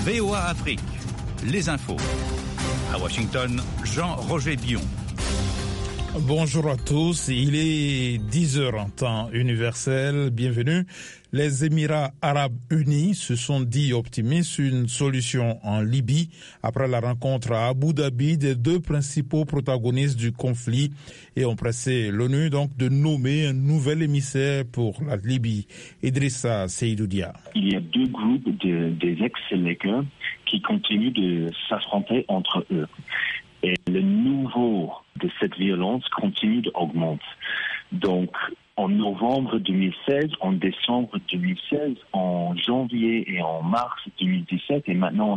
VOA Afrique, les infos. À Washington, Jean-Roger Bion. Bonjour à tous, il est 10h en temps universel, bienvenue. Les Émirats arabes unis se sont dit optimistes sur une solution en Libye après la rencontre à Abu Dhabi des deux principaux protagonistes du conflit et ont pressé l'ONU donc de nommer un nouvel émissaire pour la Libye, Idrissa Seydou Dia. Il y a deux groupes des ex-Séléka qui continuent de s'affronter entre eux. Et le niveau de cette violence continue d'augmenter. Donc, en novembre 2016, en décembre 2016, en janvier et en mars 2017, et maintenant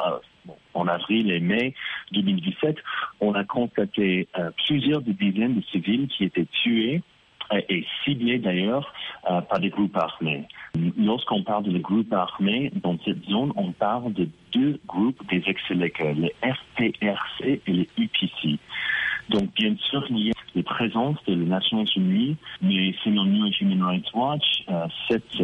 en avril et mai 2017, on a constaté plusieurs dizaines de civils qui étaient tués et ciblés d'ailleurs par des groupes armés. Lorsqu'on parle de groupes armés, dans cette zone, on parle de deux groupes des ex-Séléka, les FPRC et les UPC. Donc, bien sûr, il y a la présence de les Nations Unies, mais selon nous, Human Rights Watch, cette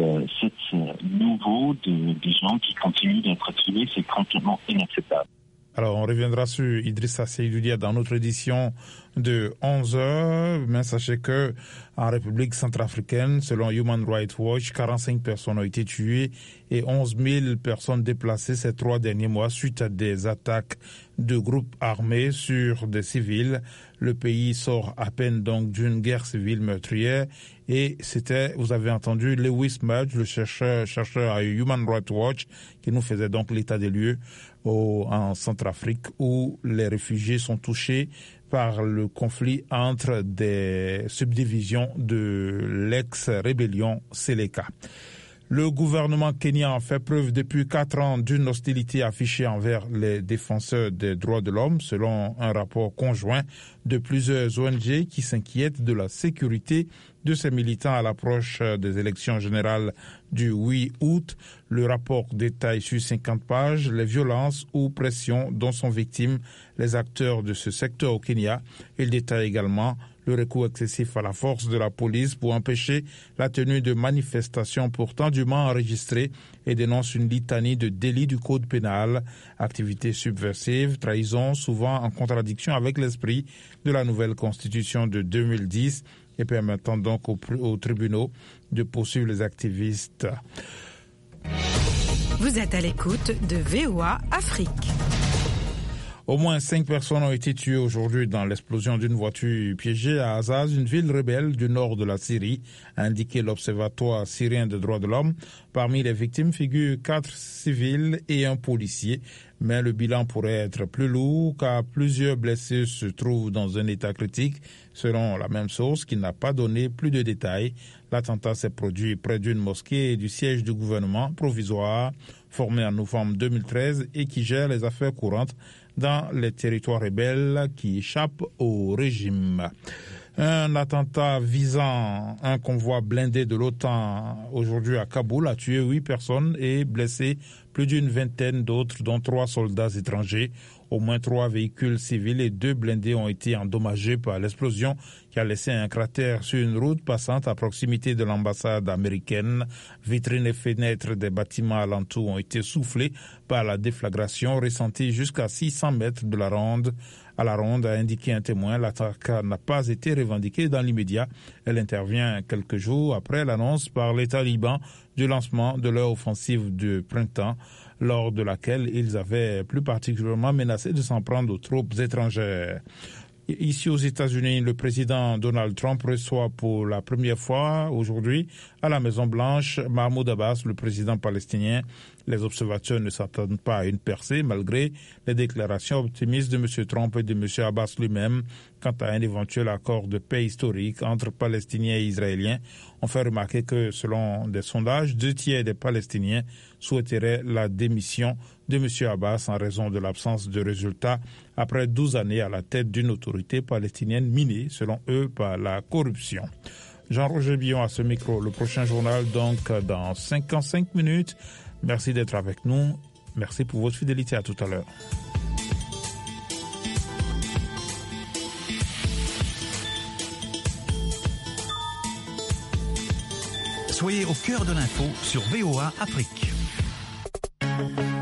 niveau de gens qui continuent d'être tués, c'est complètement inacceptable. Alors, on reviendra sur Idrissa Seydou Dia dans notre édition de 11h, mais sachez que en République centrafricaine, selon Human Rights Watch, 45 personnes ont été tuées et 11 000 personnes déplacées ces 3 derniers mois suite à des attaques de groupes armés sur des civils. Le pays sort à peine donc d'une guerre civile meurtrière et c'était, vous avez entendu, Lewis Mudge, le chercheur à Human Rights Watch, qui nous faisait donc l'état des lieux en Centrafrique où les réfugiés sont touchés par le conflit entre des subdivisions de l'ex-rébellion Séléka. Le gouvernement kenyan fait preuve depuis 4 ans d'une hostilité affichée envers les défenseurs des droits de l'homme, selon un rapport conjoint de plusieurs ONG qui s'inquiètent de la sécurité de ces militants à l'approche des élections générales du 8 août. Le rapport détaille sur 50 pages les violences ou pressions dont sont victimes les acteurs de ce secteur au Kenya. Il détaille également le recours excessif à la force de la police pour empêcher la tenue de manifestations pourtant dûment enregistrées et dénonce une litanie de délits du code pénal, activités subversives, trahison, souvent en contradiction avec l'esprit de la nouvelle constitution de 2010 et permettant donc aux tribunaux de poursuivre les activistes. Vous êtes à l'écoute de VOA Afrique. Au moins 5 personnes ont été tuées aujourd'hui dans l'explosion d'une voiture piégée à Azaz, une ville rebelle du nord de la Syrie, a indiqué l'Observatoire syrien des droits de l'homme. Parmi les victimes figurent 4 civils et un policier, mais le bilan pourrait être plus lourd car plusieurs blessés se trouvent dans un état critique, selon la même source qui n'a pas donné plus de détails. L'attentat s'est produit près d'une mosquée et du siège du gouvernement provisoire formé en novembre 2013 et qui gère les affaires courantes dans les territoires rebelles qui échappent au régime. Un attentat visant un convoi blindé de l'OTAN aujourd'hui à Kaboul a tué 8 personnes et blessé plus d'une vingtaine d'autres, dont 3 soldats étrangers. Au moins 3 véhicules civils et 2 blindés ont été endommagés par l'explosion qui a laissé un cratère sur une route passante à proximité de l'ambassade américaine. Vitrines et fenêtres des bâtiments alentours ont été soufflées par la déflagration ressentie jusqu'à 600 mètres de la ronde. À la ronde, a indiqué un témoin, l'attaque n'a pas été revendiquée dans l'immédiat. Elle intervient quelques jours après l'annonce par les talibans du lancement de leur offensive de printemps, lors de laquelle ils avaient plus particulièrement menacé de s'en prendre aux troupes étrangères. Ici aux États-Unis, le président Donald Trump reçoit pour la première fois aujourd'hui à la Maison-Blanche Mahmoud Abbas, le président palestinien. Les observateurs ne s'attendent pas à une percée malgré les déclarations optimistes de M. Trump et de M. Abbas lui-même quant à un éventuel accord de paix historique entre Palestiniens et Israéliens. On fait remarquer que selon des sondages, 2 tiers des Palestiniens souhaiteraient la démission de M. Abbas en raison de l'absence de résultats après 12 années à la tête d'une autorité palestinienne minée, selon eux, par la corruption. Jean-Roger Bion à ce micro. Le prochain journal, donc, dans 55 minutes. Merci d'être avec nous. Merci pour votre fidélité. À tout à l'heure. Soyez au cœur de l'info sur VOA Afrique.